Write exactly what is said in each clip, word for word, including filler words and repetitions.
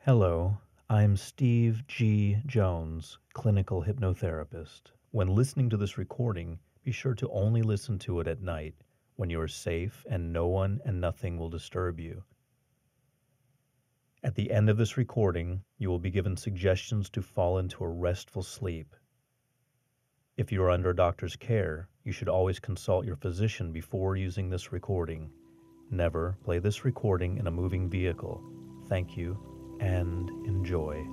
Hello, I'm Steve G. Jones, clinical hypnotherapist. When listening to this recording, be sure to only listen to it at night when you are safe and no one and nothing will disturb you. At the end of this recording, you will be given suggestions to fall into a restful sleep. If you are under a doctor's care, you should always consult your physician before using this recording. Never play this recording in a moving vehicle. Thank you and enjoy.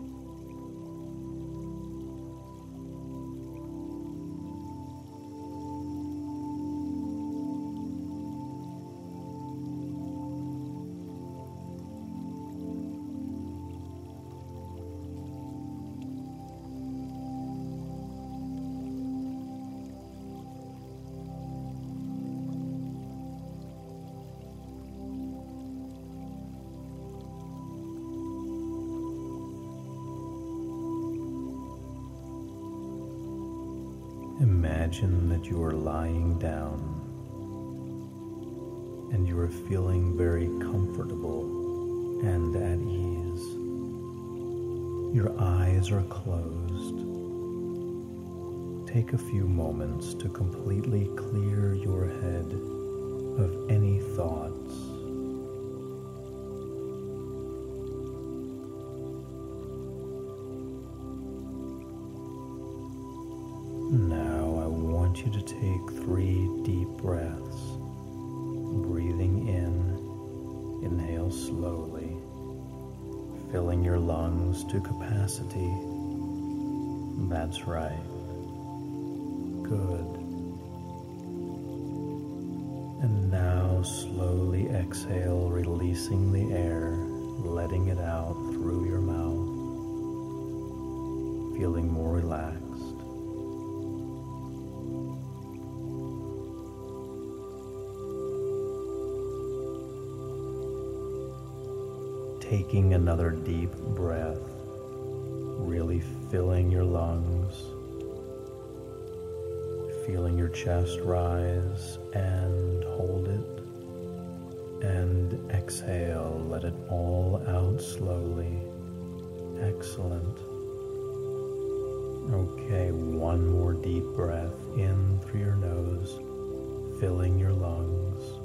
Imagine that you are lying down and you are feeling very comfortable and at ease. Your eyes are closed. Take a few moments to completely clear your head of any thoughts. Now I want you to take three deep breaths. Breathing in, inhale slowly, filling your lungs to capacity. That's right. Good. And now slowly exhale, releasing the air, letting it out through your mouth, feeling more relaxed. Taking another deep breath, really filling your lungs, feeling your chest rise and hold it, and exhale, let it all out slowly. Excellent. Okay, one more deep breath in through your nose, filling your lungs.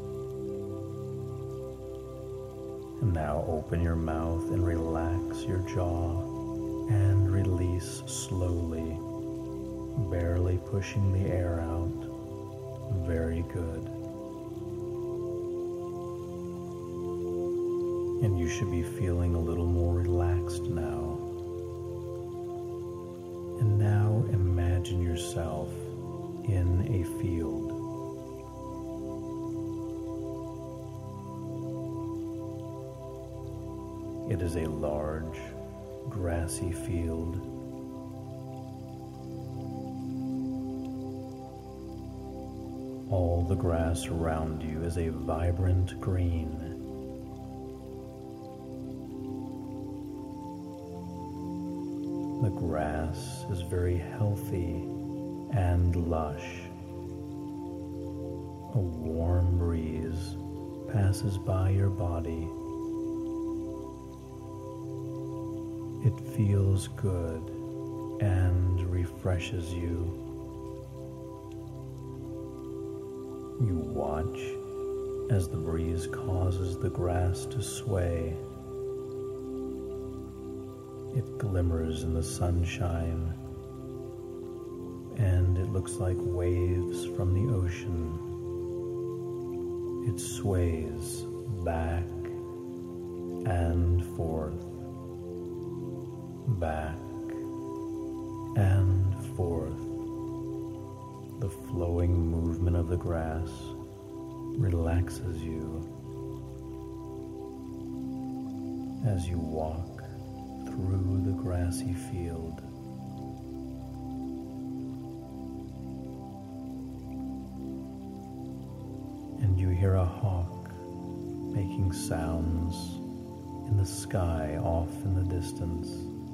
And now open your mouth and relax your jaw and release slowly, barely pushing the air out. Very good. And you should be feeling a little more relaxed now. And now imagine yourself in a field. It is a large, grassy field. All the grass around you is a vibrant green. The grass is very healthy and lush. A warm breeze passes by your body. It feels good and refreshes you. You watch as the breeze causes the grass to sway. It glimmers in the sunshine, and it looks like waves from the ocean. It sways back and forth. Back and forth. The flowing movement of the grass relaxes you as you walk through the grassy field. And you hear a hawk making sounds in the sky off in the distance.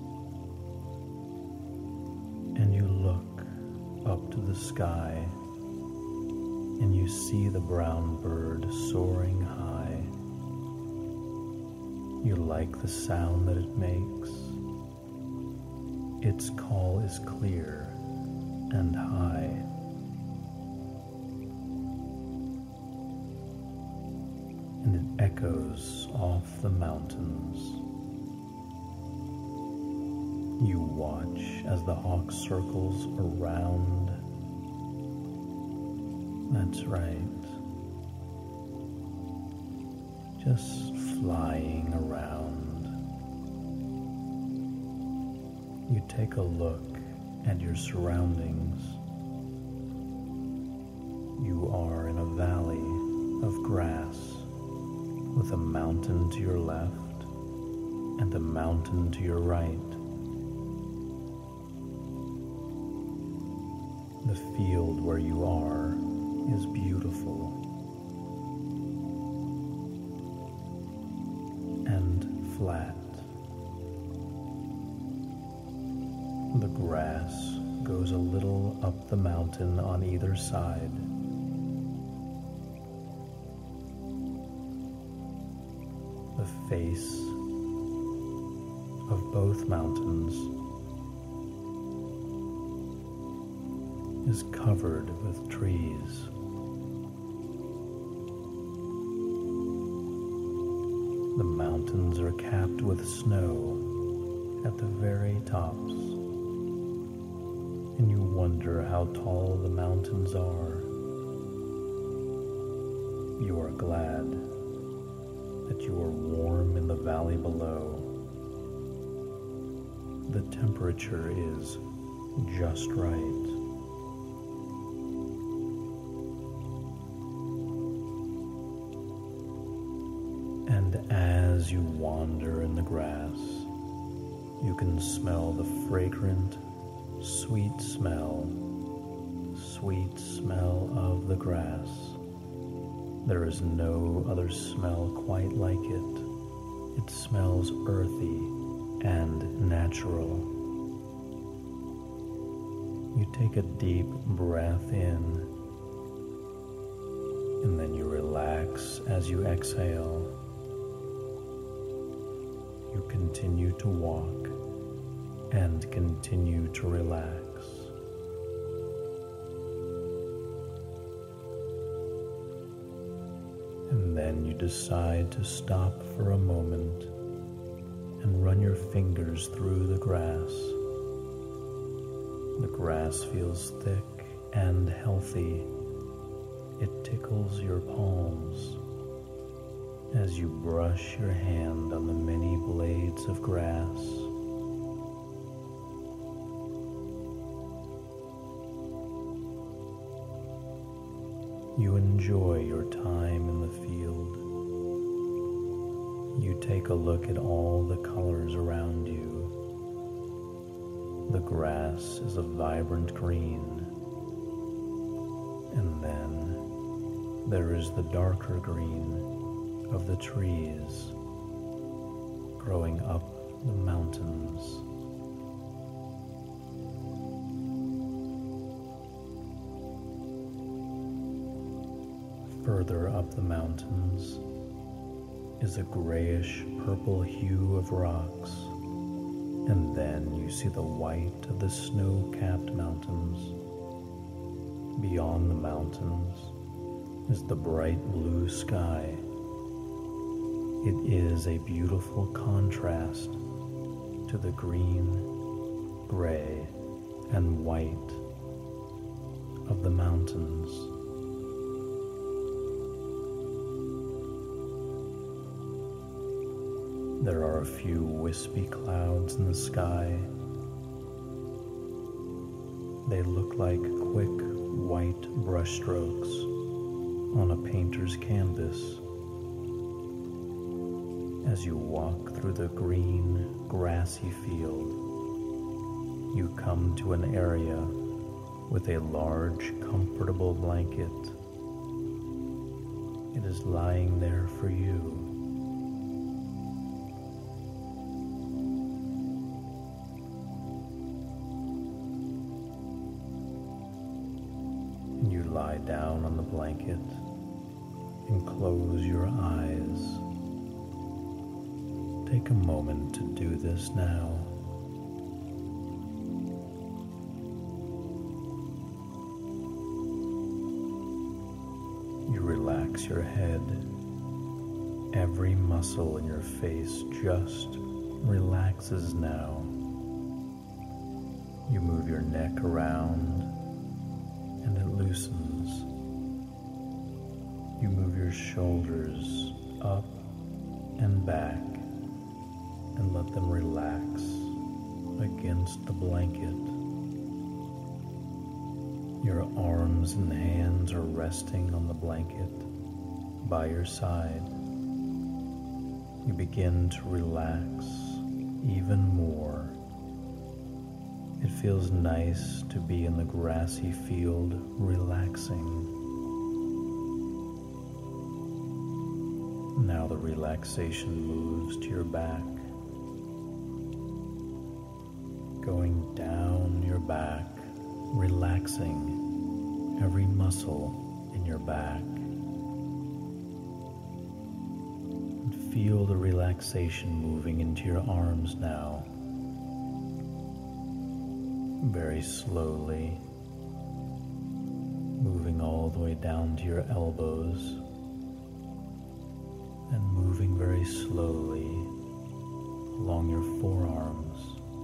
And you look up to the sky and you see the brown bird soaring high. You like the sound that it makes. Its call is clear and high. And it echoes off the mountains. You watch as the hawk circles around. That's right. Just flying around. You take a look at your surroundings. You are in a valley of grass with a mountain to your left and a mountain to your right. The field where you are is beautiful and flat. The grass goes a little up the mountain on either side. The face of both mountains is covered with trees. The mountains are capped with snow at the very tops, and you wonder how tall the mountains are. You are glad that you are warm in the valley below. The temperature is just right. And as you wander in the grass, you can smell the fragrant, sweet smell, sweet smell of the grass. There is no other smell quite like it. It smells earthy and natural. You take a deep breath in, and then you relax as you exhale. You continue to walk and continue to relax. And then you decide to stop for a moment and run your fingers through the grass. The grass feels thick and healthy. It tickles your palms as you brush your hand on the many blades of grass. You enjoy your time in the field. You take a look at all the colors around you. The grass is a vibrant green, and then there is the darker green of the trees growing up the mountains. Further up the mountains is a grayish purple hue of rocks, and then you see the white of the snow-capped mountains. Beyond the mountains is the bright blue sky. It is a beautiful contrast to the green, gray, and white of the mountains. There are a few wispy clouds in the sky. They look like quick white brushstrokes on a painter's canvas. As you walk through the green, grassy field, you come to an area with a large, comfortable blanket. It is lying there for you. You lie down on the blanket and close your eyes. take a moment to do this now. You relax your head. Every muscle in your face just relaxes now. You move your neck around and it loosens. You move your shoulders up and back and let them relax against the blanket. Your arms and hands are resting on the blanket by your side. You begin to relax even more. It feels nice to be in the grassy field relaxing. Now the relaxation moves to your back, going down your back, relaxing every muscle in your back. And feel the relaxation moving into your arms now, very slowly, moving all the way down to your elbows, and moving very slowly along your forearms.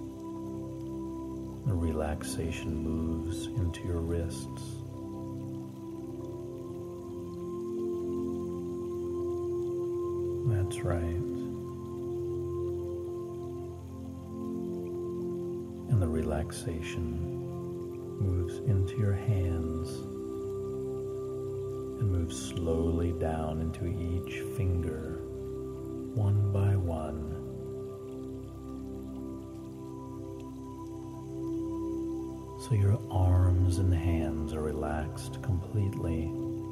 The relaxation moves into your wrists. That's right. And the relaxation moves into your hands and moves slowly down into each finger, one by one. So your arms and hands are relaxed completely.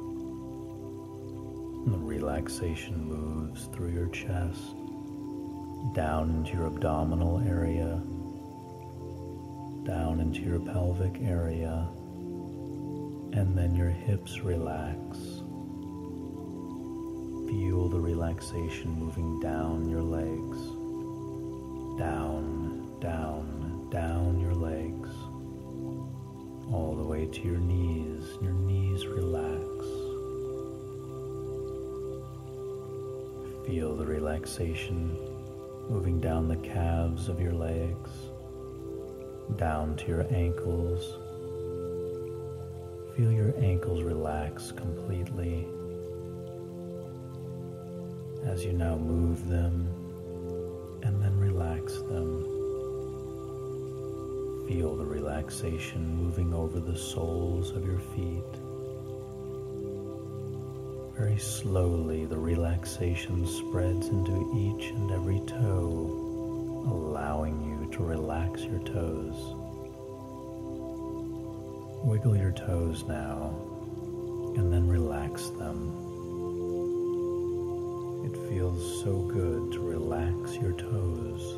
And the relaxation moves through your chest, down into your abdominal area, down into your pelvic area, and then your hips relax. Feel the relaxation moving down your legs, down, down, down your legs, all the way to your knees. Your knees relax. Feel the relaxation moving down the calves of your legs, down to your ankles. Feel your ankles relax completely as you now move them and then relax them. Feel the relaxation moving over the soles of your feet. Very slowly, the relaxation spreads into each and every toe, allowing you to relax your toes. Wiggle your toes now, and then relax them. It feels so good to relax your toes.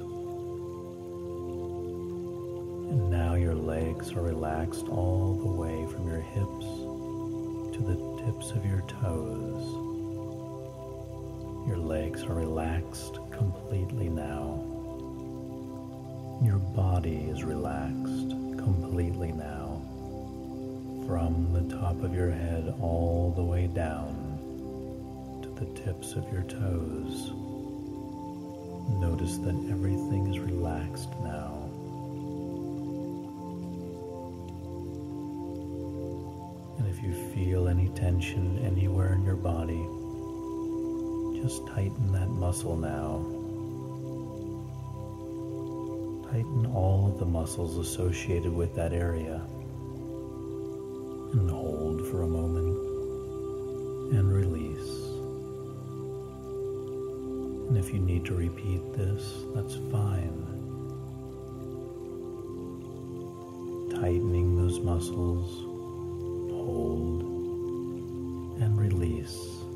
And now your legs are relaxed all the way from your hips to the tips of your toes. Your legs are relaxed completely now. Your body is relaxed completely now, from the top of your head all the way down to the tips of your toes. Notice that everything is relaxed now. And if you feel any tension anywhere in your body, just tighten that muscle now. Tighten all of the muscles associated with that area. And hold for a moment and release. And if you need to repeat this, that's fine. Tightening those muscles, hold and release.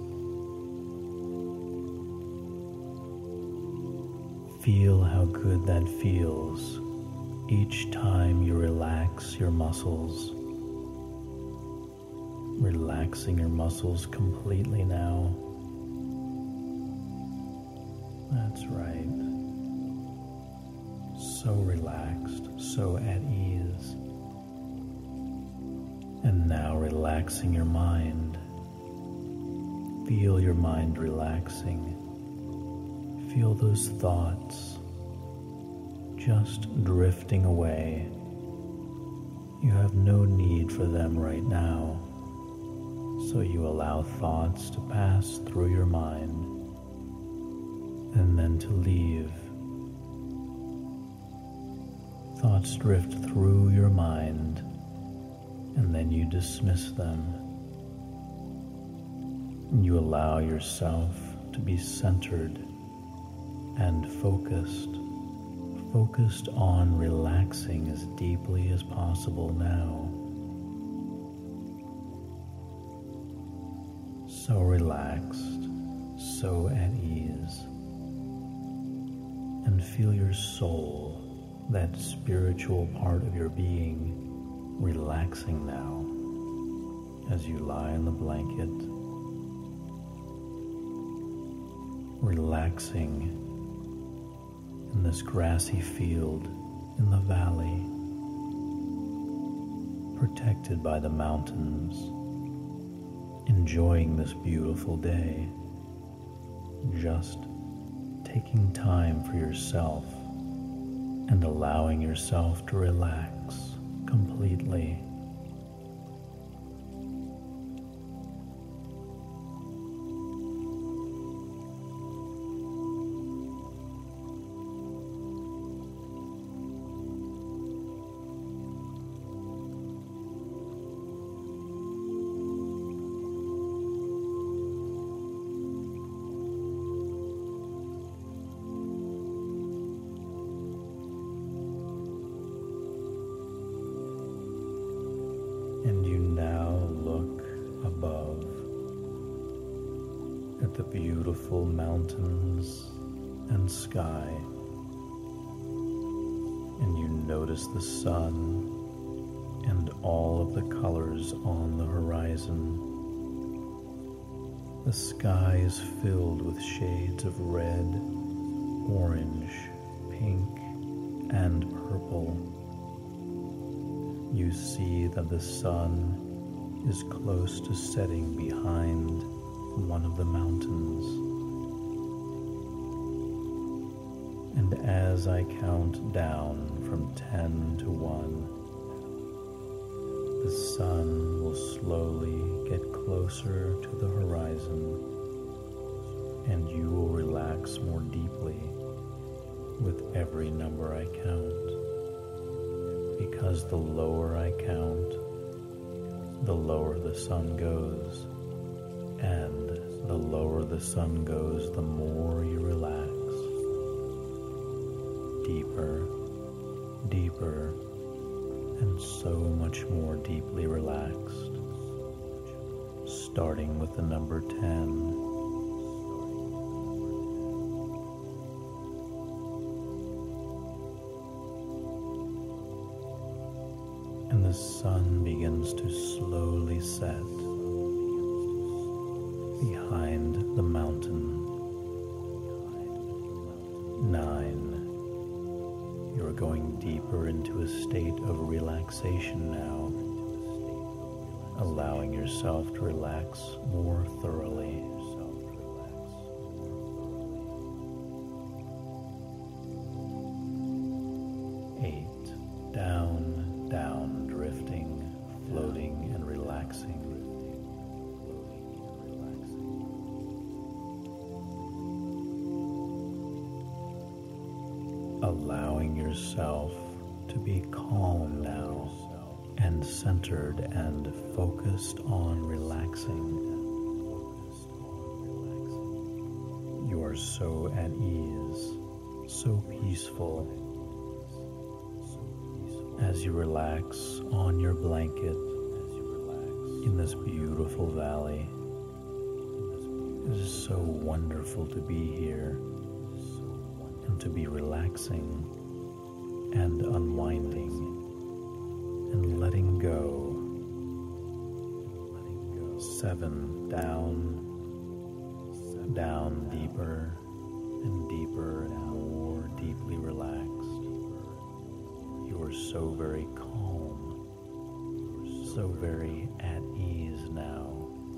Feel how good that feels each time you relax your muscles. Relaxing your muscles completely now. That's right. so relaxed, so at ease. And now relaxing your mind. Feel your mind relaxing. Feel those thoughts just drifting away. You have no need for them right now, so you allow thoughts to pass through your mind and then to leave. Thoughts drift through your mind and then you dismiss them. You allow yourself to be centered and focused, focused on relaxing as deeply as possible now. So relaxed, so at ease. And feel your soul, that spiritual part of your being, relaxing now as you lie in the blanket, relaxing in this grassy field in the valley, protected by the mountains, enjoying this beautiful day, just taking time for yourself and allowing yourself to relax completely. And you now look above at the beautiful mountains and sky, and you notice the sun and all of the colors on the horizon. The sky is filled with shades of red, orange, pink, and purple. You see that the sun is close to setting behind one of the mountains. And as I count down from ten to one, the sun will slowly get closer to the horizon, and you will relax more deeply with every number I count. Because the lower I count, the lower the sun goes, and the lower the sun goes, the more you relax. Deeper, deeper, and so much more deeply relaxed. Starting with the number ten. And the sun begins to slowly set behind the mountain. Nine. You are going deeper into a state of relaxation now, allowing yourself to relax more thoroughly. Eight. Down, down, drifting, floating, and relaxing. Allowing yourself to be calm now and centered and focused on relaxing. You are so at ease, so peaceful. As you relax on your blanket in this beautiful valley, it is so wonderful to be here and to be relaxing and unwinding and letting go. Seven. Down, down deeper and deeper and more deeply relaxed. so very calm, so very at ease now,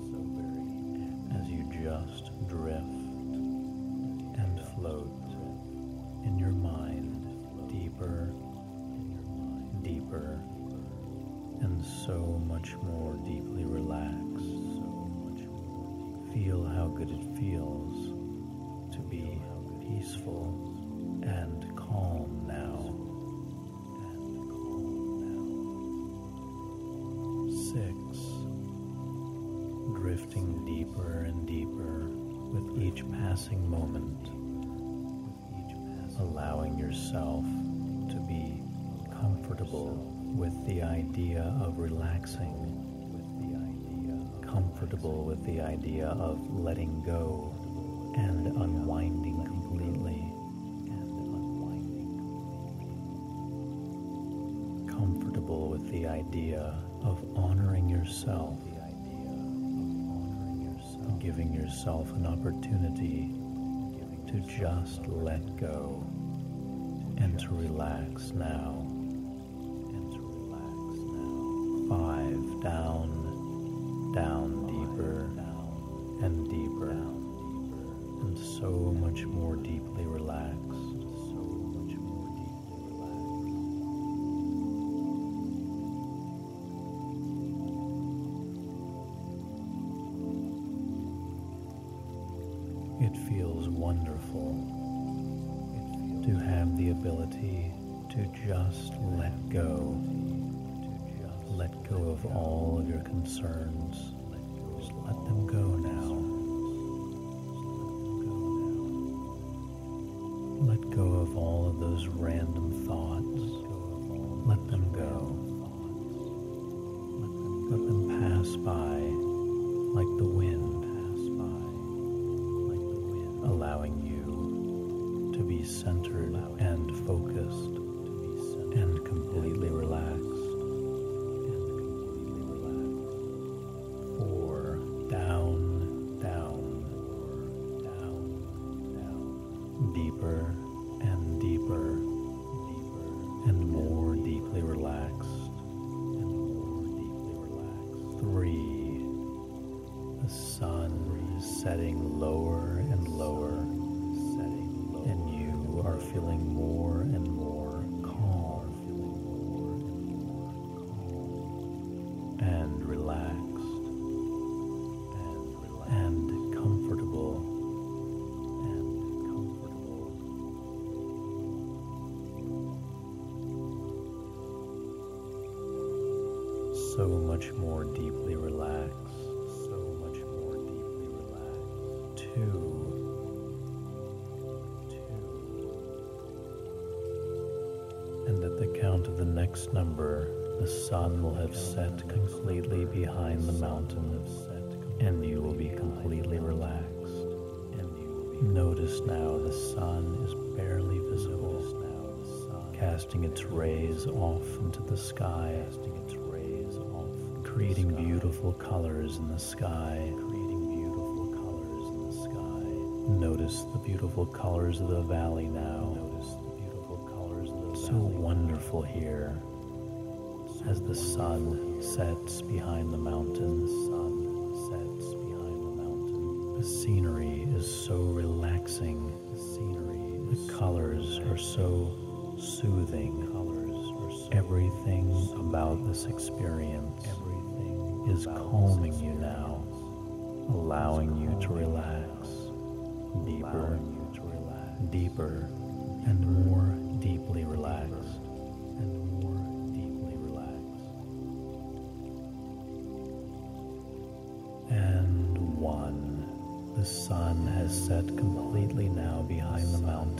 as you just drift and float in your mind deeper, deeper, and so much more deeply relaxed. Feel how good it feels to be peaceful and calm now. Six, drifting deeper and deeper with each passing moment, allowing yourself to be comfortable with the idea of relaxing, comfortable with the idea of letting go and unwinding completely, comfortable with the idea of honoring yourself, giving yourself an opportunity to just let go and to relax now. Five, down, down deeper and deeper, and so much more deeply relaxed. It feels wonderful to have the ability to just let go. Let go of all of your concerns. Just let them go now. Let go of all of those random thoughts. Let them go. Let them pass by like the wind, allowing you to be centered and focused and completely relaxed. Four, down, down, down, down, deeper and deeper, and more deeply relaxed, and more deeply relaxed. Three, the sun is setting lower and lower, and you are feeling more and more calm and relaxed and comfortable and comfortable. So much more deeply relaxed. So much more deeply relaxed. Two. And at the count of the next number, the sun will have set completely behind the mountain, and you will be completely relaxed. Notice now the sun is barely visible, casting its rays off into the sky, creating beautiful colors in the sky. Notice the beautiful colors of the valley now. So wonderful here as the sun sets behind the mountain. The scenery is so relaxing. The colors are so soothing. Everything about this experience is calming you now, allowing you to relax deeper, deeper, and more deeply relaxed, and more deeply relaxed. And one, the sun has set completely now behind the mountain,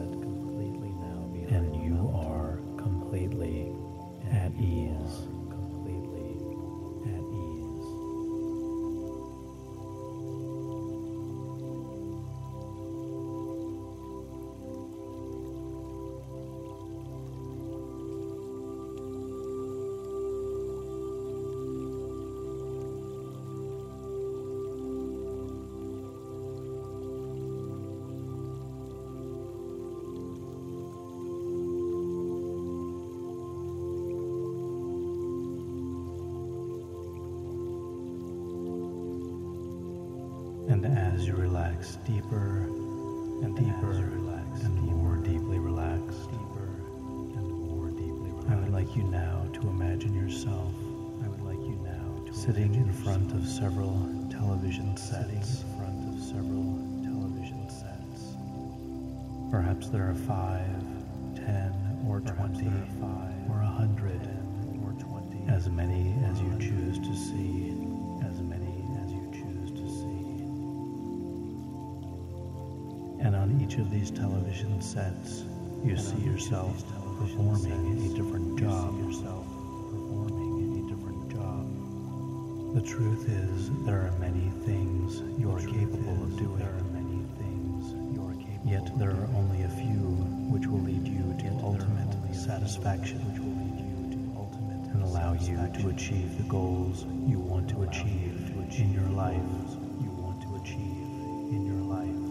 and you are completely at ease. Completely at ease. relax deeper and deeper and more deeply relaxed. Deeper and more deeply relaxed. I would like you now to imagine yourself. I would like you now to sitting in front of several television sets. In front of several television sets. Perhaps there are five, ten, or twenty, or a hundred, or twenty. As many as you choose to see. As many as you choose to see. And on each of these television sets, you see yourself performing a different job. Yourself performing a different job. The truth is, there are many things you are capable of doing. There are many things you are capable. Yet there are only a few which will lead you to ultimate satisfaction, which will lead you to ultimate and allow you to achieve the goals you want to achieve in your life. You want to achieve in your life.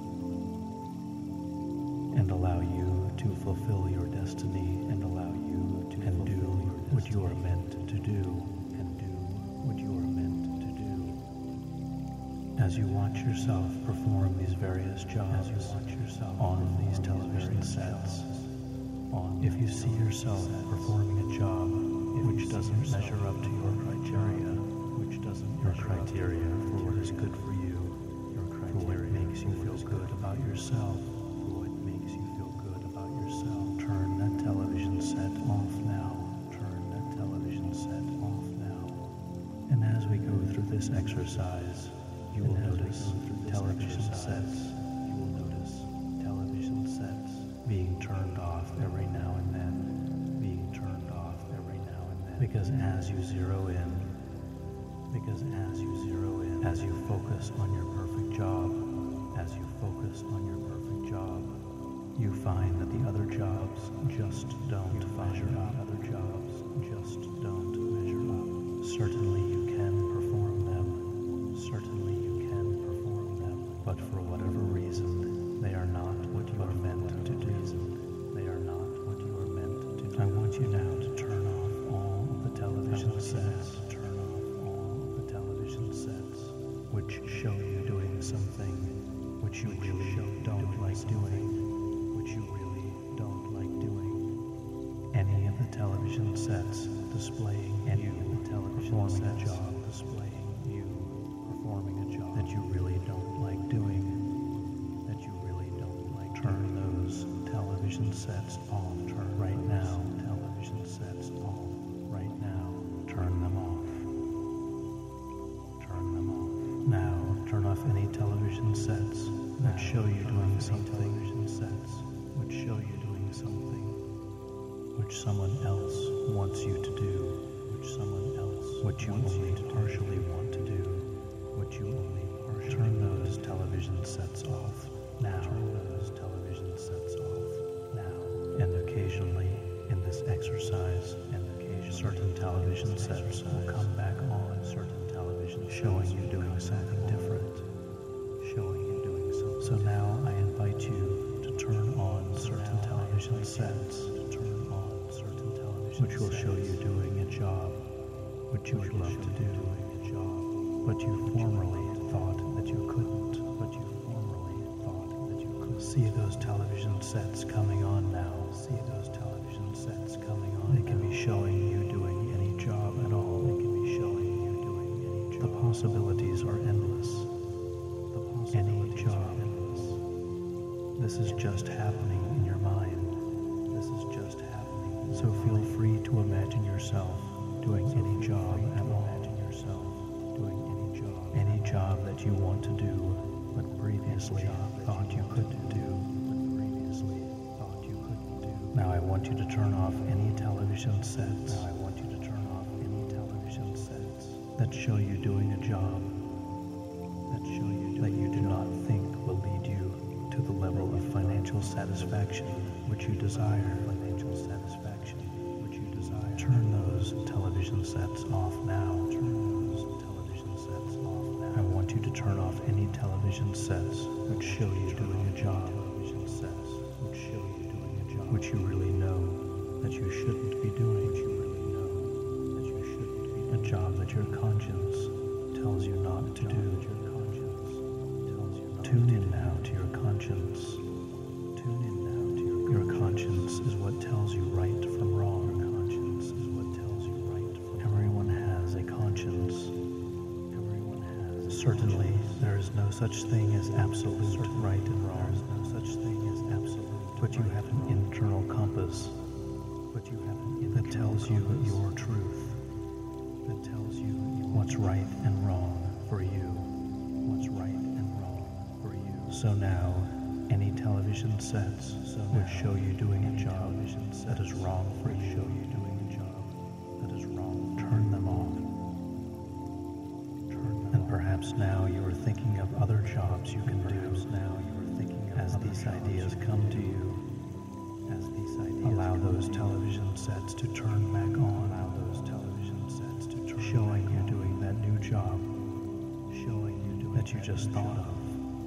And allow you to fulfill your destiny, and allow you to and do what you are meant to do, and do what you are meant to do. As you watch yourself perform these various jobs, as you watch yourself on these television sets, on if you see yourself performing a job which doesn't measure up to your criteria, which doesn't your criteria for what is good for you, your criteria for what makes you feel good about yourself. Turn that television set off now. Turn that television set off now. And as we go through this exercise, you will notice television sets. You will notice television sets being turned off every now and then. Being turned off every now and then. Because as you zero in, because as you zero in, as you focus on your perfect job, as you focus on your perfect job, you find that the other jobs just don't measure up. Other jobs just don't measure up. Certainly you can perform them. Certainly you can perform them. But for whatever reason, they are not what you are meant to do. They are not what you are meant to do. I want you now to turn off all of the television sets. Turn off all of the television sets which show you doing something which you really don't like doing. You really don't like doing. Any of the television sets displaying any of the television sets job displaying you performing a job that you really don't like doing, that you really don't like. Turn those television sets off. Turn right now. Television sets off right now. Turn them off. Turn them off. Now turn off any television sets that show you doing something. Television sets which show you doing something which someone else wants you to do, which someone else which you only partially want to do, which you only partially. Turn those television sets off now. Turn those television sets off now. And occasionally in this exercise, and occasionally certain television sets will come back on. Certain television showing you doing something different, showing you doing something. So now I invite you turn on certain television sets, turn on certain television which will show you doing a job which you would love to do, a job, but you formerly thought that you couldn't, but you formerly thought that you could. See those television sets coming on now. See those television sets coming on. They can be showing you doing any job at all. They can be showing you doing any job. The possibilities are endless. The possibilities any job. This is just happening in your mind. This is just happening. So feel free to imagine yourself doing any job at all. Imagine yourself doing any job. Any job that you want to do, but previously thought you couldn't do. But previously thought you couldn't do. Now I want you to turn off any television sets. Now I want you to turn off any television sets that show you doing a job. That show you that you do not think will lead you to the level of financial satisfaction which you desire. Financial satisfaction which you desire. Turn those television sets off now. Turn those television sets off now. I want you to turn off any television sets which show you doing a job. Television sets which show you doing a job which you really know that you shouldn't be doing. Which you really know that you shouldn't be doing. A job that your conscience tells you not to do. Tune Certainly, there is no such thing as absolute right and wrong. There is no such thing as absolute. But you have an internal compass. But you have an that tells you your truth. That tells you what's right and wrong for you. What's right and wrong for you. So now, any television sets so which show you doing a job that is wrong for you, show you doing a job that is wrong, turn them off. And perhaps now you are thinking of other jobs you can do. Now you are thinking of as these ideas come to you. As these ideas allow those television sets to turn back on. Allow those television sets to turn showing you doing that new job. Showing you doing that you just thought of.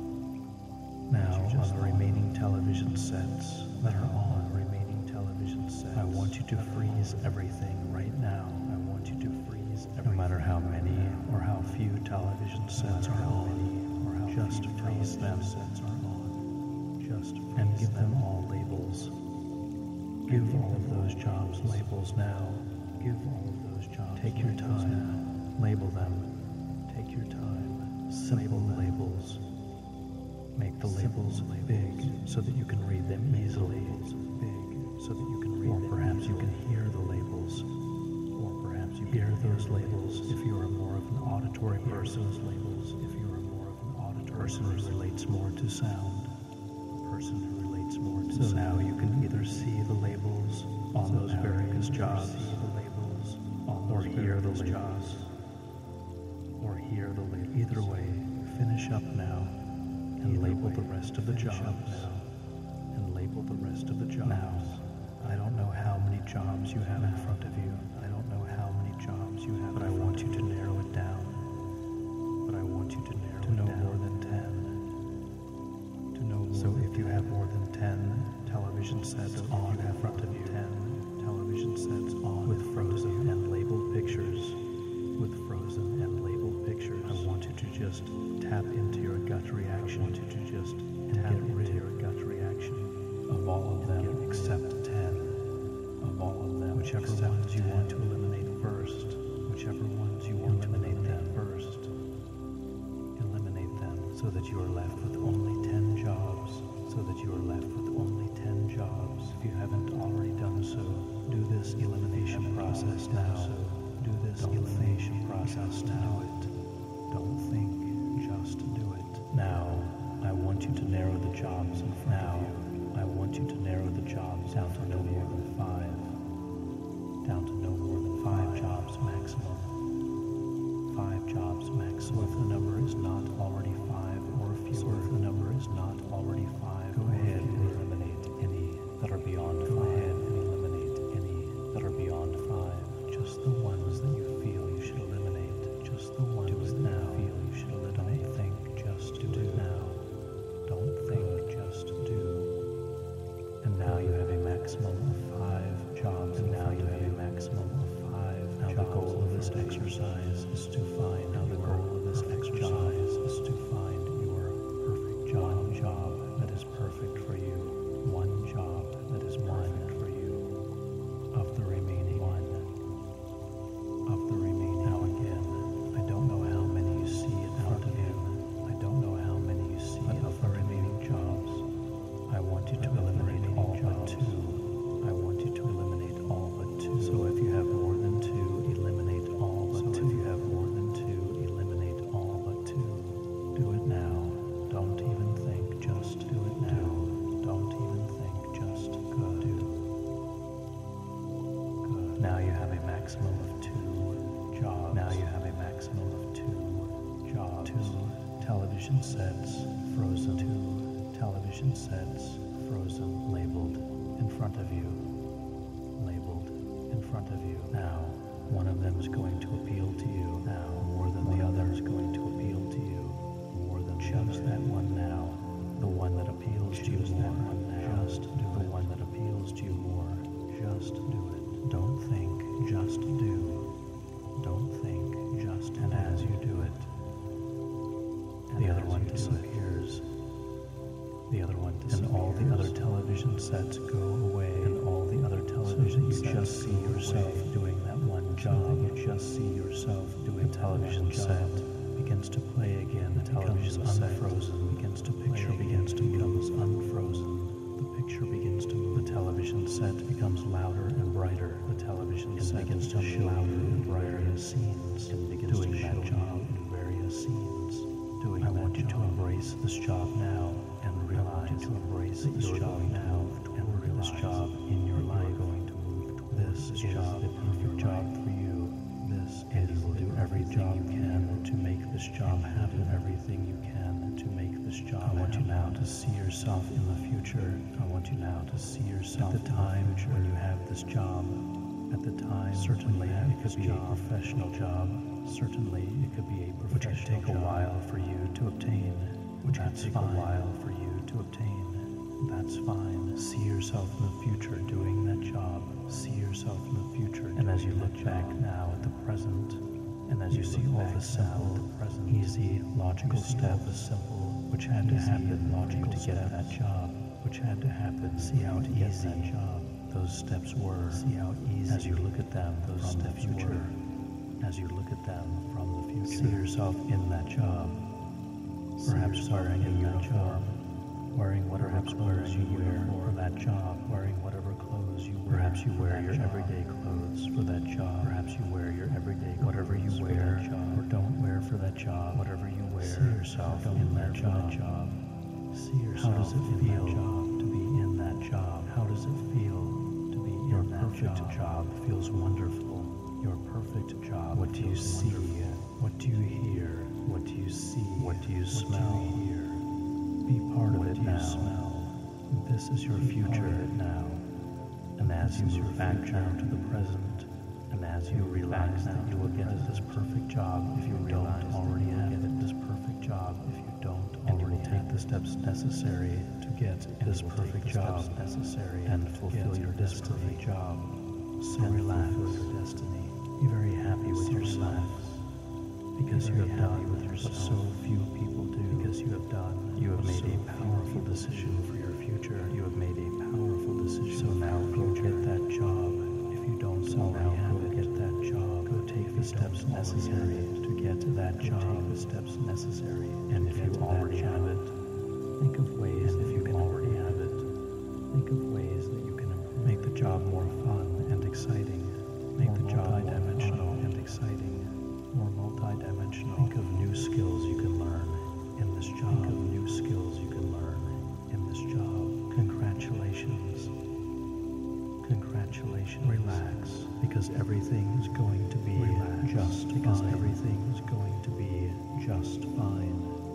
Now on the remaining television sets that are on remaining television sets, I want you to freeze everything right now. I want you to freeze everything. No matter how many or how few television sets are on, or how just freeze them. Sets are on. Just and give them all labels. Give all of those jobs labels now. Give all of those jobs. Take your time. Label them. Take your time. Simple labels. Make the labels big so that you can read them easily. Big so that you can read them. Or perhaps you can hear the labels. Or perhaps you hear those labels if you are more of an auditory person. Labels if you are more of an auditory person who relates more to sound. Person who relates more to sound. So now you can either see the labels on those various jobs, see the labels, or hear the labels, or hear the labels. Either way, finish up now. And label the rest of the jobs now. And label the rest of the jobs. Now, I don't know how many jobs you have in front of you. I don't know how many jobs you have, but I want you to narrow it down. But I want you to narrow to it down. To no more than ten. To no more. So if you have more than ten television sets on in front of you, ten television sets on with frozen and labeled pictures, with frozen and labeled pictures, I want you to just tap into your gut reaction. I want you to just tap into your gut reaction of all of them except ten. Of all of them, whichever ones you want to eliminate first. Whichever ones you want to eliminate them first. Eliminate them so that you are left with only ten jobs. So that you are left with only ten jobs. If you haven't already done so, do this elimination process now. So do this elimination process now. Don't think. Just do it. Now, I want you to narrow the jobs in front now, of you. I want you to narrow the jobs down to no more than five. Down to no more than five jobs maximum. Five jobs maximum. So if the number is not already five or fewer, so if the number is not already five, go ahead and eliminate any that are beyond five. Go ahead and eliminate any that are beyond five. Just the ones that you feel you should eliminate. Just the ones that you feel you should eliminate. Don't think, just do it now. Don't think, just do. And now you have a maximum of five jobs. And now you have a maximum of five. Now the goal of this exercise is to find. Now the goal of this exercise is to find your perfect job. One job that is perfect for you. One job that is perfect for you. Of the remaining one. Of the remaining. Now again, I don't know how many you see in front of you. I don't know how many you see of the remaining jobs. I want you to eliminate all but two. I want you to eliminate all but two. So if you have more than two, eliminate all but two. So if you have more than two, eliminate all but two. Do it now. Don't even think. Just do it now. Don't even think. Just good. Do. Good. Now you have a maximum of two jobs. Now you have a maximum of two jobs. Two television sets frozen. Two television sets frozen, labeled in front of you. Labeled in front of you. Now, one of them is going to appeal to you. Now, more than the other is going to appeal to you. More than choose that one now. The one that appeals to you more. Just do the one that appeals to you more. Just do it. Don't think. Just do. Don't think. Just and as you do it, the other one disappears. The other one disappears. And all the other television sets go away. And all the other television sets go away. You just see yourself doing that one job. You just see yourself doing a television set begins to play again. The television unfrozen. Begins to picture begins to becomes unfrozen. The picture begins to move. The television set becomes louder and brighter. The television set begins to show louder and brighter scenes. And begins doing to that job in various scenes. Doing I want you to embrace this job now and realize to embrace this job now and realize this job in your life. Going to move. This is the perfect job for you. This and you will do every job you can to make this job happen. Everything you can to make this job. I want you now to see yourself in the future. I want you now to see yourself at the time when you have this job. At the time, certainly it could be a professional job. Certainly it could be a professional which could take a while for you to obtain. Which could take a while for you to obtain. That's fine. See yourself in the future doing that job. See yourself in the future. And as you look back now at the present, and as you see all the simple, easy, logical steps, simple, which had to happen, logical to get that job, which had to happen. See how easy that job those steps were. See how easy as you look at them, those steps were. As you look at them from the future, see yourself in that job. Perhaps wearing a uniform. Wearing whatever clothes you wear for that job, wearing whatever clothes you wear. Perhaps you wear your everyday clothes for that job. Perhaps you wear your everyday whatever you wear or don't wear for that job. Whatever you wear, see yourself in that job. See yourself. How does it feel to be in that job? How does it feel to be in that job? Your perfect job feels wonderful. Your perfect job. What do you see? What do you hear? What do you see? What do you smell? Be part of it now. Smell. This is your future now. And as you move back down to the present, and as you relax that you will get this perfect job if you don't already have it, this perfect job if you don't and you will take the steps necessary to get this perfect job necessary and fulfill your this perfect job. So relax your destiny. Be very happy with yourself because you have done what so few people do. Because you have done. You have made a powerful decision for your future. You have made a powerful decision. So now go get that job. If you don't already have it, get that job. Go take the steps necessary to get to that job. Take the steps necessary. And if you already have it, think of ways that you can already have it. Think of ways that you can make the job more fun and exciting. Make the job multi-dimensional and exciting. More multi-dimensional. Think of new skills you can learn in this job. Think of new skills you can learn in this job. Congratulations. Congratulations. Relax, because everything is going to be Relax, just because fine. Everything is going to be just fine.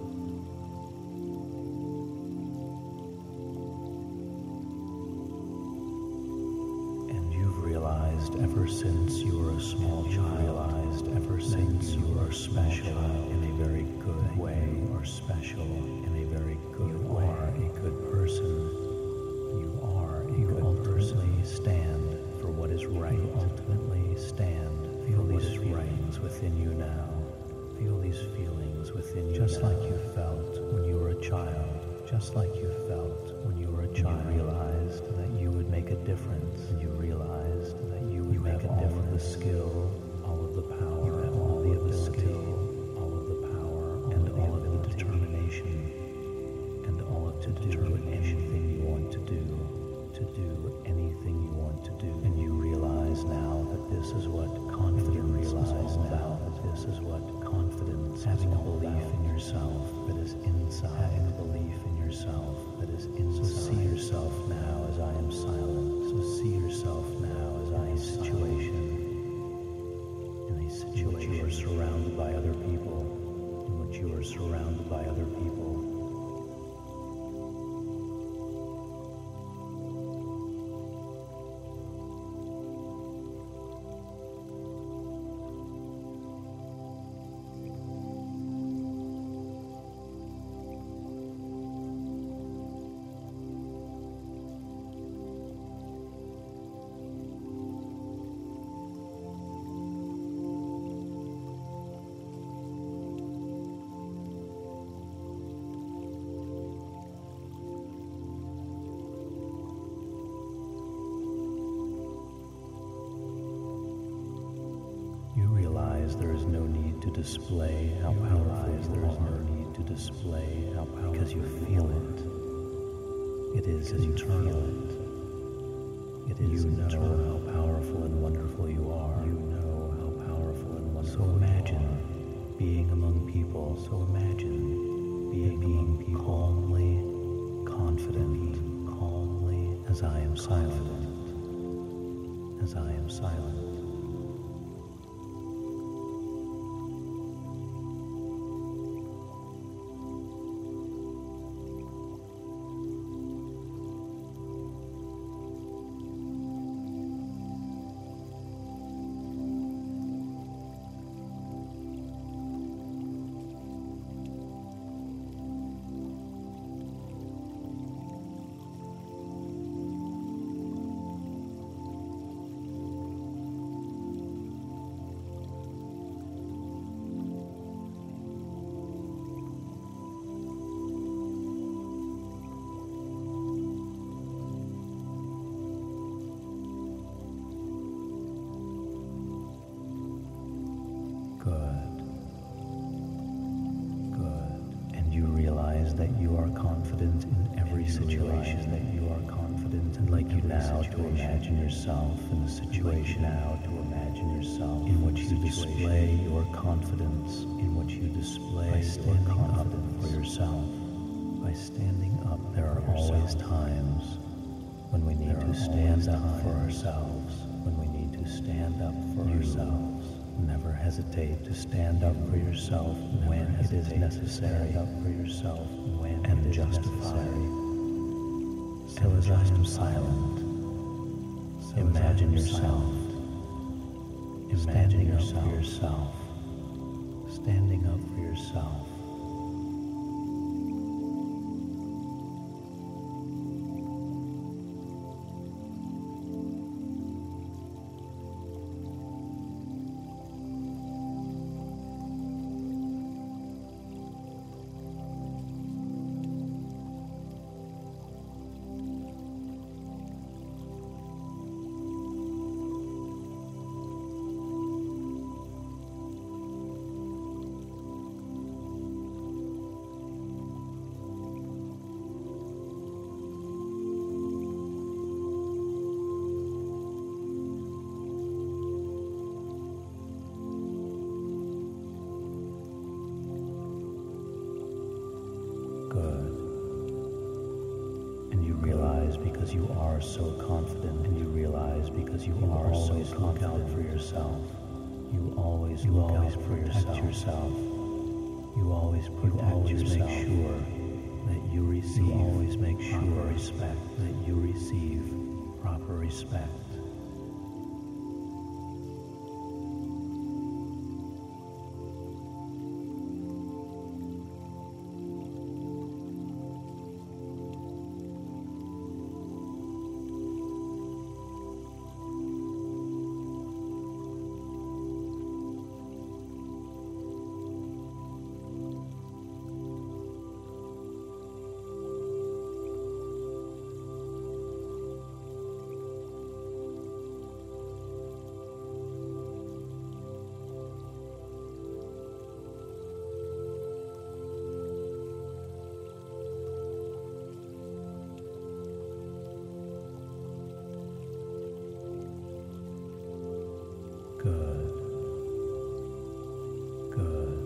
And you've realized ever since you were a small child, realized ever since you were special in a very good way, or special in a very good way. You are a good person. You are a you good person. Stand for what is right. You ultimately stand. Feel these feelings within you now. Feel these feelings within you just now. Like you felt when you were a child. Just like you felt when you were a child. You realized that you would make a difference. And you realized that you would you make a difference. All of the skill, all of the power, you have all, all of the skill, all of the power, and all of the determination, and all of to do anything you want to do, to do anything you want to do. And you realize now that this is what confidence is all about. That this is what confidence, having a belief in yourself that is inside, having a belief in yourself that is inside. So see yourself now as I am silent. So see yourself now realize there is no need to display how powerful you there is no need to display how powerful because you feel it. It is internal. It is you know internal. How powerful and wonderful you are. You know how powerful and wonderful. So imagine being among people. So imagine being, being people calmly, confident, calmly as I am silent. As I am silent. That you are confident in every situation, that you are confident and like you now to imagine yourself in a situation now to imagine yourself in which you display your confidence, in which you display by standing up for yourself. By standing up, there are always times when we need to stand up for ourselves, when we need to stand up for ourselves. Never hesitate to stand up for yourself when it is necessary. Stand up for yourself when and justified. So as I am silent, imagine yourself, standing up for yourself, standing up for yourself. Because you are so confident, and you realize because you, you are always so look out for yourself. You always you look always out for yourself. yourself. You always protect you always yourself. Make sure that you receive. You always make sure respect that you receive proper respect. Good. Good.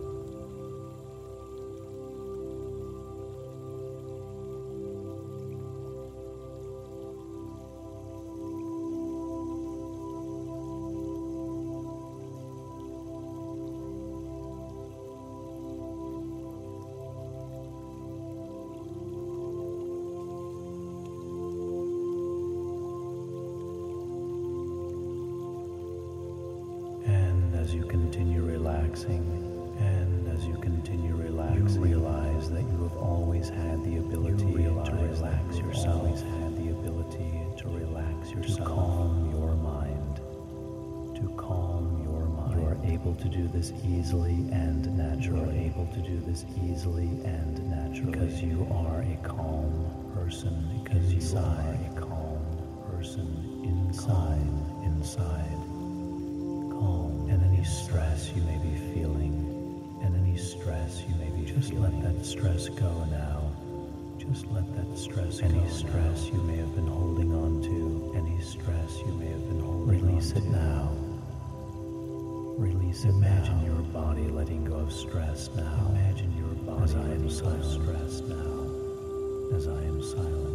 As you continue relaxing, and as you continue relaxing, you realize that you have always had the ability to relax yourself. Always had the ability to relax yourself, to calm your mind, to calm your mind. You are able to do this easily and naturally. You are able to do this easily and naturally because you are a calm person. Because you are a calm person inside, inside. Calm, and any stress you may be feeling, and any stress you may be just let that stress go now. Just let that stress go. Any stress you may have been holding on to, any stress you may have been holding on to. Release it now. Release it. Imagine your body letting go of stress now. Imagine your body as I am so stressed now. As I am silent.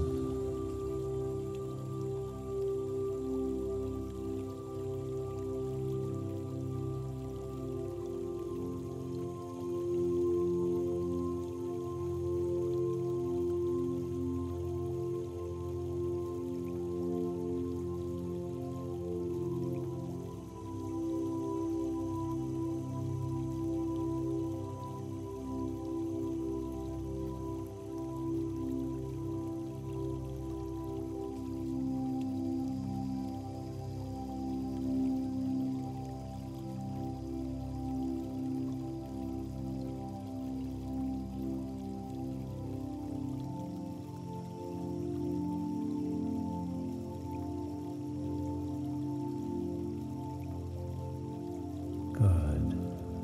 Good.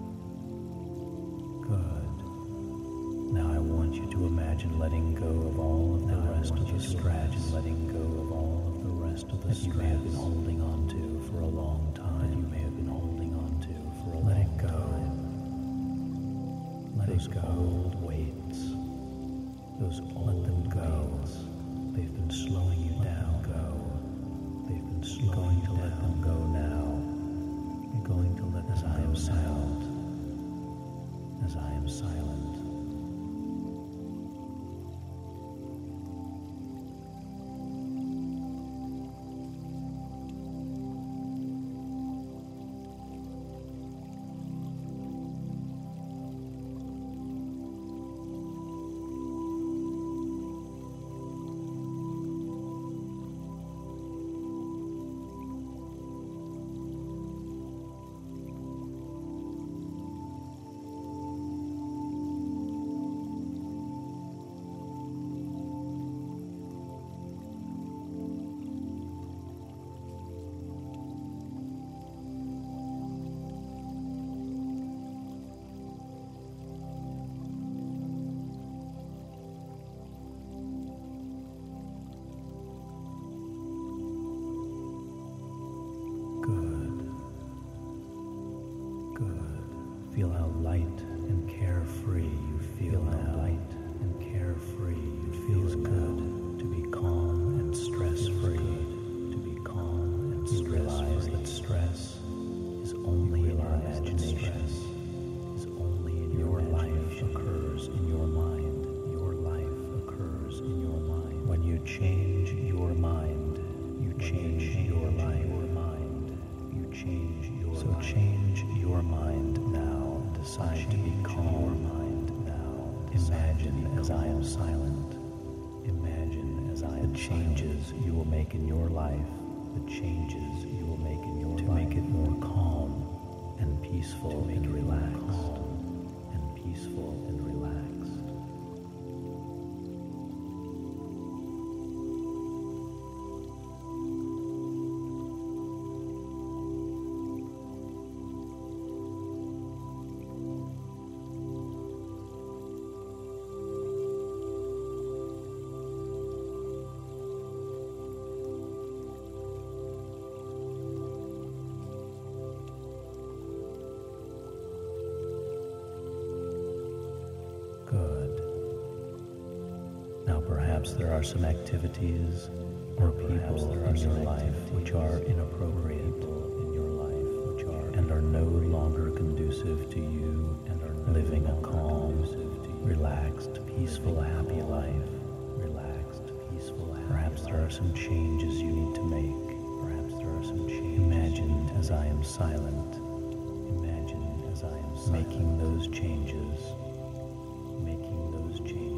Good. Now I want you to imagine letting go of all of the rest of the stress, letting go of all of the rest of the stress that you may have been holding on to for a long time. That you may have been holding on to for a long time. Let it go. Let those old weights, those let them go. They've been slowing you down. Go. They've been slowing to let them go now. You're going to let as I am silent. As I am silent. Feel how light and carefree you feel, feel how now. Light and carefree you feel. Feels good to be calm and stress-free. To be calm and stress-free. You realize that stress is only in your imagination. Is only in your life occurs in your mind. Your life occurs in your mind. When you change your mind, you change your life. Your mind. You change your so life. Change your mind now. Decide to be calm mind now. Imagine as I am silent. Imagine as I am the changes you will make in your life. The changes you will make in your life to make it more calm and peaceful to make and relaxed. Calm and peaceful and relaxed. Perhaps there are some activities or people in your life which are inappropriate in your life, which are and are no longer conducive to you and are living a calm, relaxed, peaceful, happy life. Relaxed, peaceful, happy. Perhaps there are some changes you need to make. Perhaps there are some changes. Imagine as I am silent. Imagine as I am silent. Making those changes. Making those changes.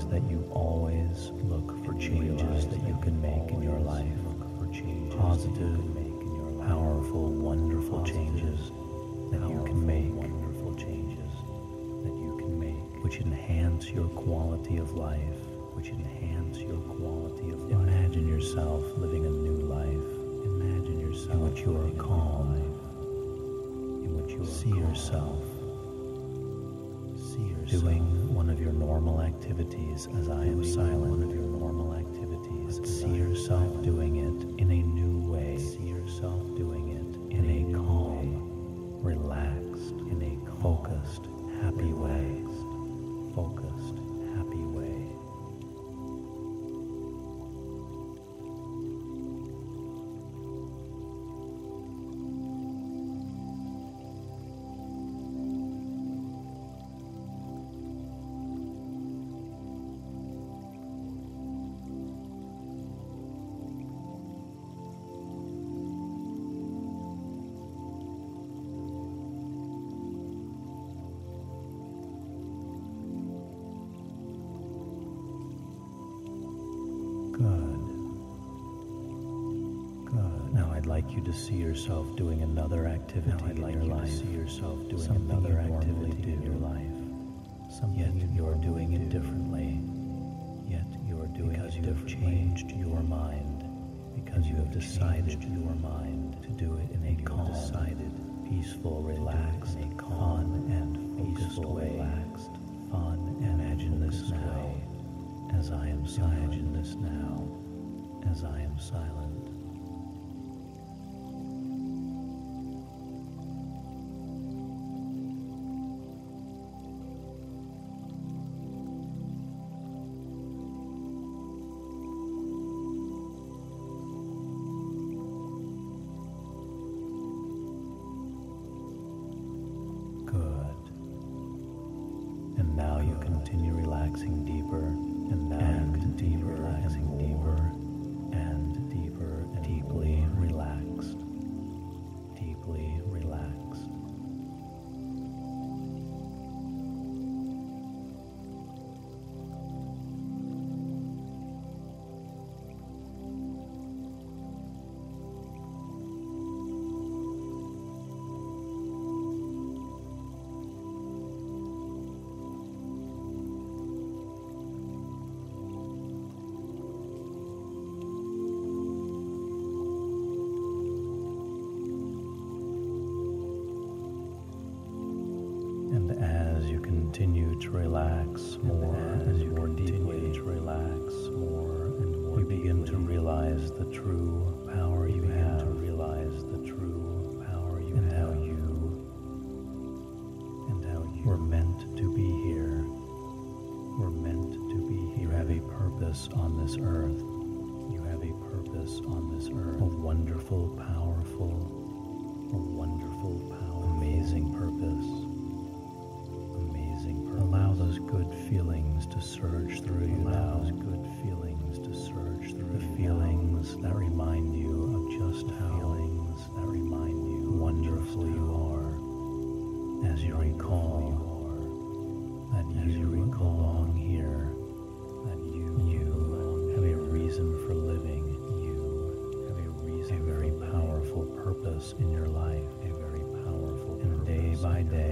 that you always look for changes that you can make in your life. Positive, powerful, wonderful changes that you can make. Wonderful changes that you can make, which enhance your quality of life. Which enhance your quality of life. Imagine yourself living a new life. Imagine yourself in which you are calm. In which you see yourself. See yourself doing one of your normal activities as I am silent. One of your normal activities. See yourself doing it in a new way. See yourself doing it in a calm, relaxed, in a focused, happy way. Focused, happy way. Good. Good. Now I'd like you to see yourself doing another activity now I'd like in your you life. To see yourself doing something another activity in your life. Something yet you are doing it do. differently. Yet you are doing because it you have changed your mind. Because you have decided your mind to do it in a calm, decided, peaceful, relaxed, a calm and focused way. Relaxed, fun. Imagine this now. Way. As I am silent. Imagine this now, as I am silent. Good. And now you continue relaxing deeper. And now and you continue relaxing deeper and deeper and deeply relaxed, deeply relaxed. And as you continue to relax more and, and more deeply, to relax more and more, you begin to realize the true power you have. To realize the true power you and have, how you and how you were meant to be here. Were meant to be here. You have a purpose on this earth. You have a purpose on this earth. A wonderful, powerful, a wonderful, powerful, amazing purpose. Allow those good feelings to surge through you. Allow those good feelings to surge through the feelings that remind you of just how feelings that remind you wonderful you are. As you recall that you belong here, that you you have a reason for living. You have a reason, a very powerful purpose in your life. A very powerful purpose. And day by day.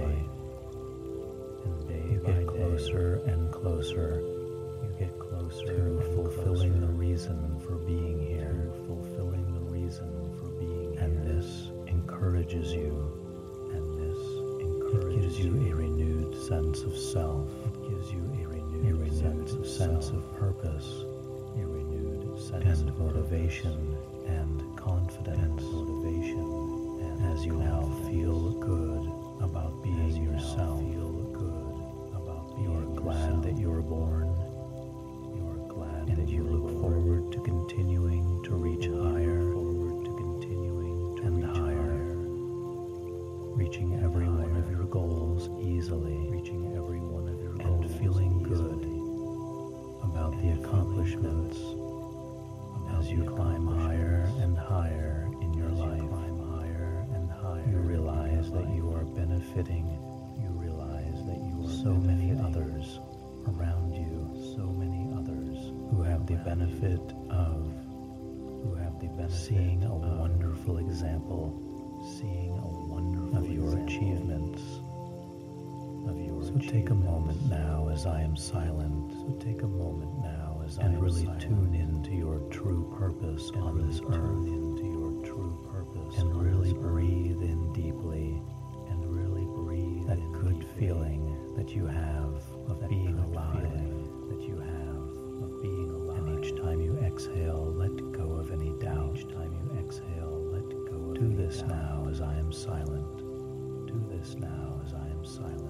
You get closer and closer. You get closer to fulfilling the reason for being here. Fulfilling the reason for being here. And this encourages you. And this encourages you. It gives you a renewed sense of self. It gives you a renewed, a renewed sense, of sense of purpose. A renewed sense and of motivation and confidence. And motivation. And as you now feel good about being yourself. You are glad that you were born. You are glad and that you look forward to continuing to reach higher, forward to continuing to and reach higher, reaching every higher. one of your goals easily, reaching every one of your goals and feeling good about the accomplishments about as you climb higher and higher in your as life. You climb higher and higher. You realize that you are benefiting. So many others around you so many others who have the benefit of who have the benefit seeing a wonderful example, seeing a wonderful of your example. achievements. Of your so achievements. Take a moment now as I am silent. So take a moment now as and I am really silent. Tune into your true purpose and on really this earth. Into your true purpose and really breathe earth. In deeply. And really breathe that in good deeply. Feeling that you have of that being alive. That you have of being alive. And each time you exhale, let go of any doubt. Each time you exhale, let go of Do any this doubt. Now as I am silent. Do this now as I am silent.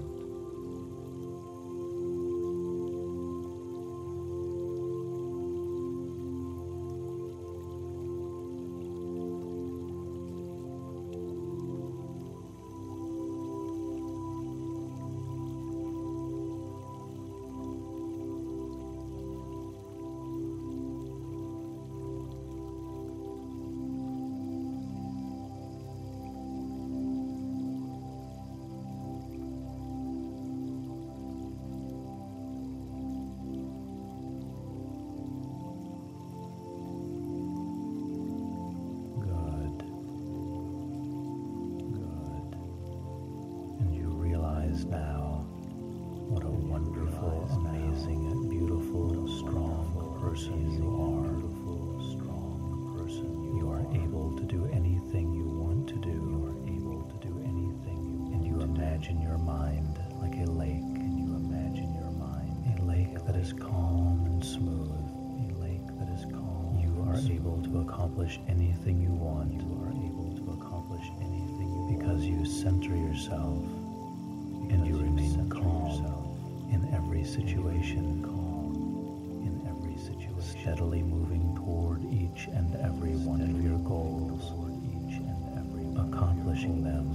Now, what a wonderful, amazing, beautiful, strong person you are. Strong person you are able to do anything you want to do. You are able to do anything you want. And you imagine your mind like a lake. And you imagine your mind a lake that is calm and smooth. A lake that is calm. You are able to accomplish anything you want. You are able to accomplish anything you want because you center yourself. And you remain calm in every situation, calm in every situation, steadily moving toward each and every one of your goals, each and every accomplishing them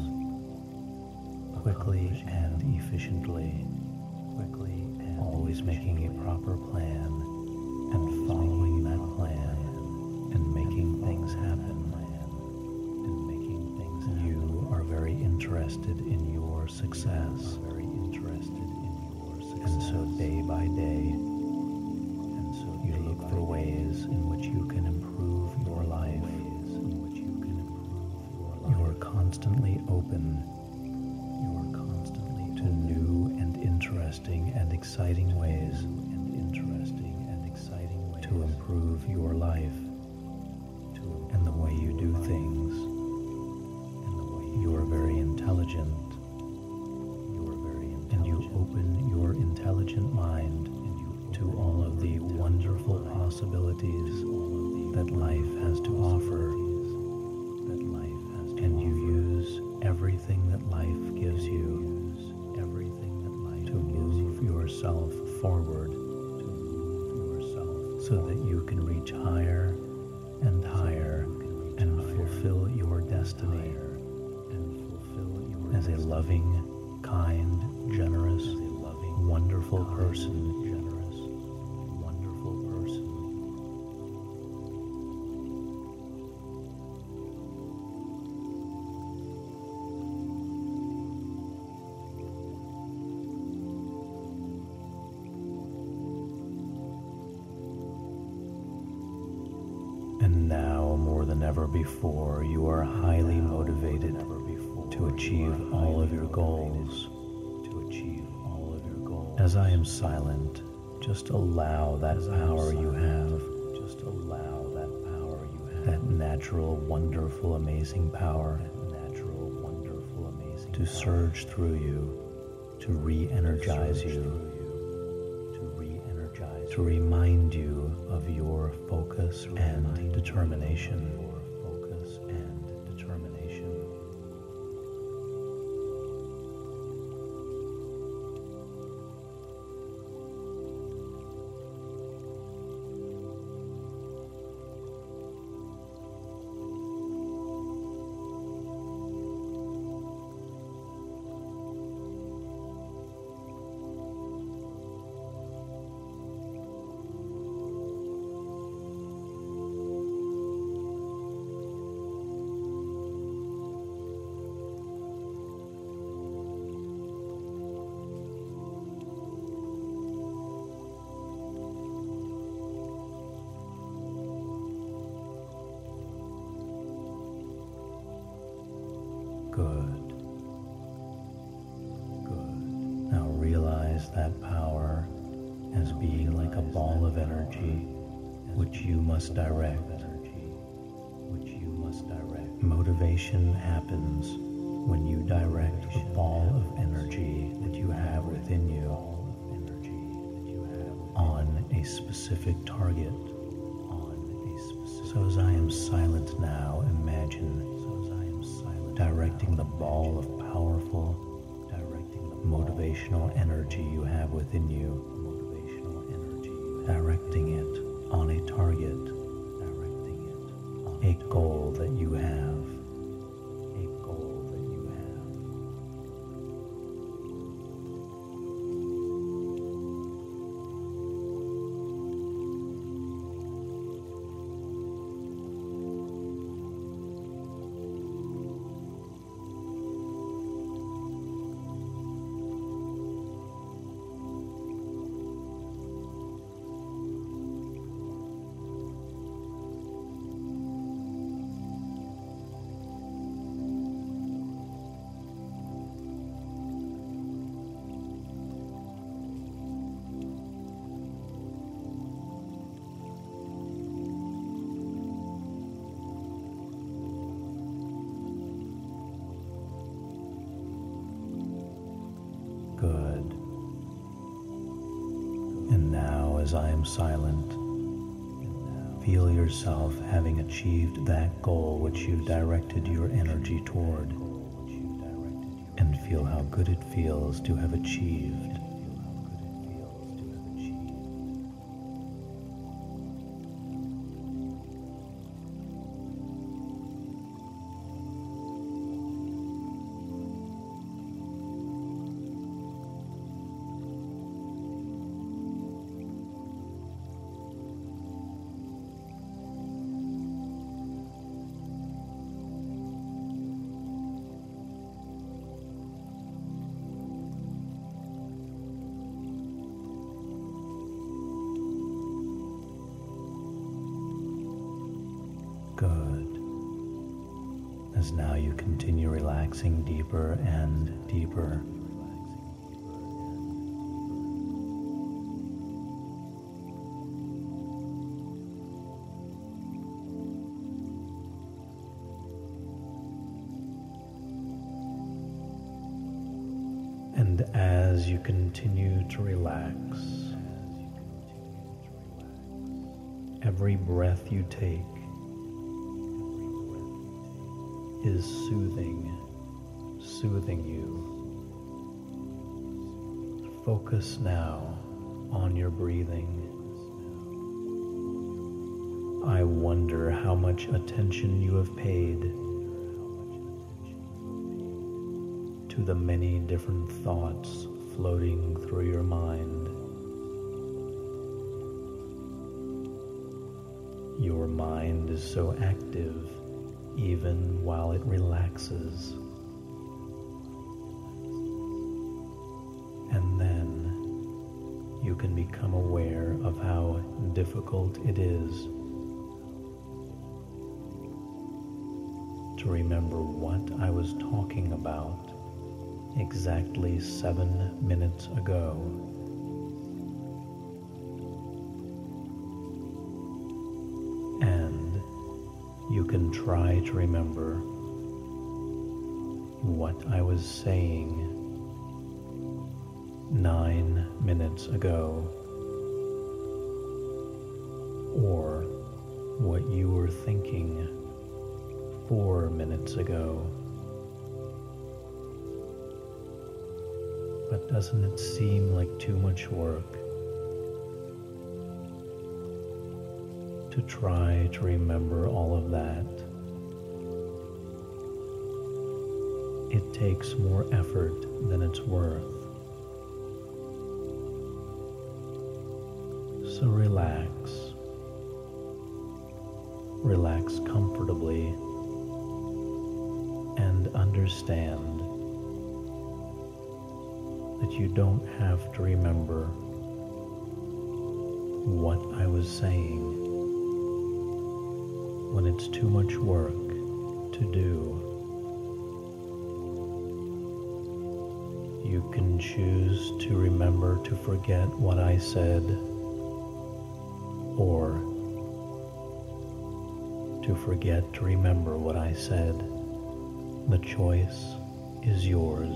quickly and efficiently, quickly and always making a proper plan and following that plan and making things happen. And making things happen. You are very interested in your success, very interested in your success, and so day by day, and so you look for ways in which you can improve your life, ways in which you can improve your life. You are constantly open, you are constantly to new and interesting and exciting ways, and interesting and exciting ways to improve your life, to and the way you do things, and the way you are very intelligent. And you open your intelligent mind to all of the wonderful possibilities that life has to offer. And you use everything that life gives you to move yourself forward so that you can reach higher and higher and fulfill your destiny as a loving, kind, generous, loving, wonderful person, generous, wonderful person. And now, more than ever before, you are highly motivated to achieve all of your goals. As I am silent, just allow that power you have, just allow that power you have, that natural, wonderful, amazing power, that natural, wonderful, amazing to surge through you, to re-energize you, to re-energize, to remind you of your focus and determination. Visualize that power as being like a ball of energy which you must direct. Motivation happens when you direct the ball of energy that you have within you on a specific target. So as I am silent now, imagine directing the ball of powerful, motivational energy you have within you, directing it on a target, a goal that you have, a goal that you have. Good. And now, as I am silent, feel yourself having achieved that goal which you directed your energy toward, and feel how good it feels to have achieved. Good. As now you continue relaxing deeper and deeper. And as you continue to relax, every breath you take is soothing, soothing you. Focus now on your breathing. I wonder how much attention you have paid to the many different thoughts floating through your mind. Your mind is so active even while it relaxes. And then you can become aware of how difficult it is to remember what I was talking about exactly seven minutes ago. And you can try to remember what I was saying nine minutes ago, or what you were thinking four minutes ago. But doesn't it seem like too much work to try to remember all of that? It takes more effort than it's worth. So relax. Relax comfortably and understand that you don't have to remember what I was saying when it's too much work to do. You can choose to to remember to forget what I said, or to forget to remember what I said. The choice is yours.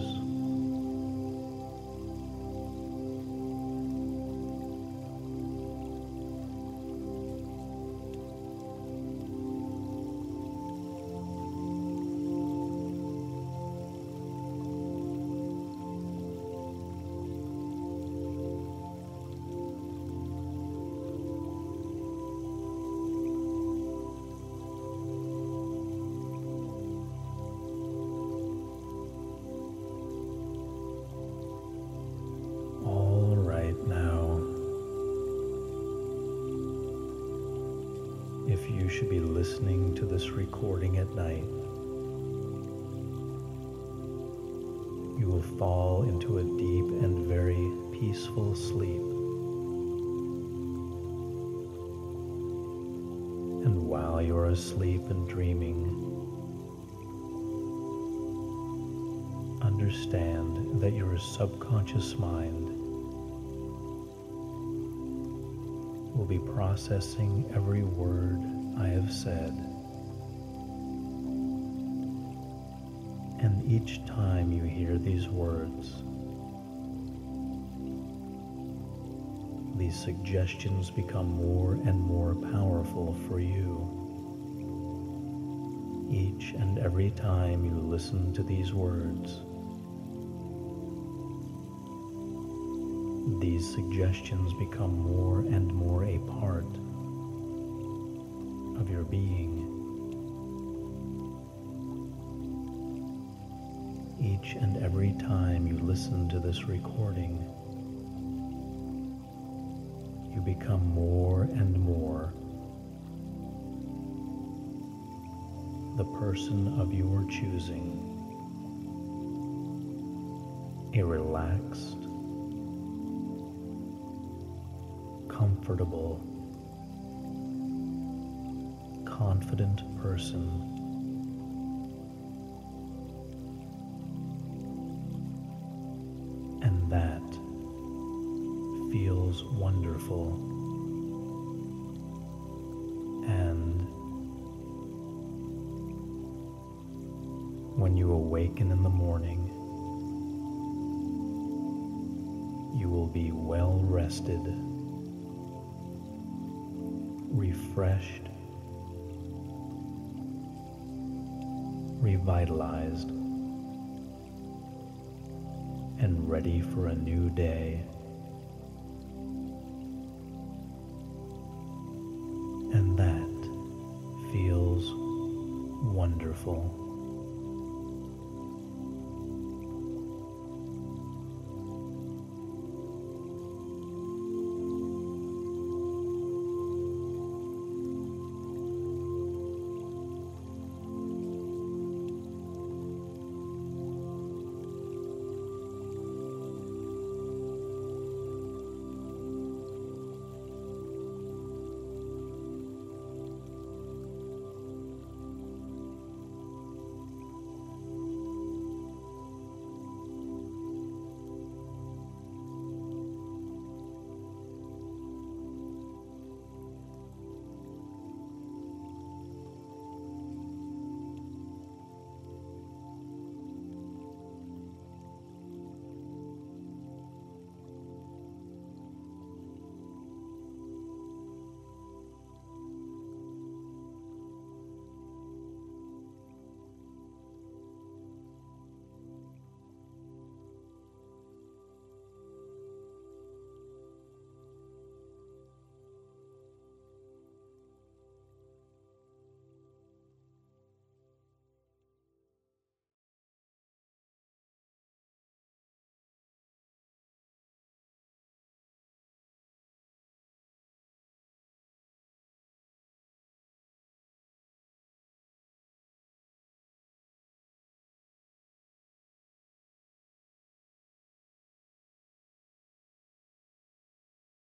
If you should be listening to this recording at night, you will fall into a deep and very peaceful sleep. And while you are asleep and dreaming, understand that your subconscious mind will be processing every word I have said. And each time you hear these words, these suggestions become more and more powerful for you. Each and every time you listen to these words, these suggestions become more and more a part of your being. Each and every time you listen to this recording, you become more and more the person of your choosing, a relaxed, comfortable, confident person. And that feels wonderful. And when you awaken in the morning, you will be well rested, refreshed, revitalized, and ready for a new day. And that feels wonderful.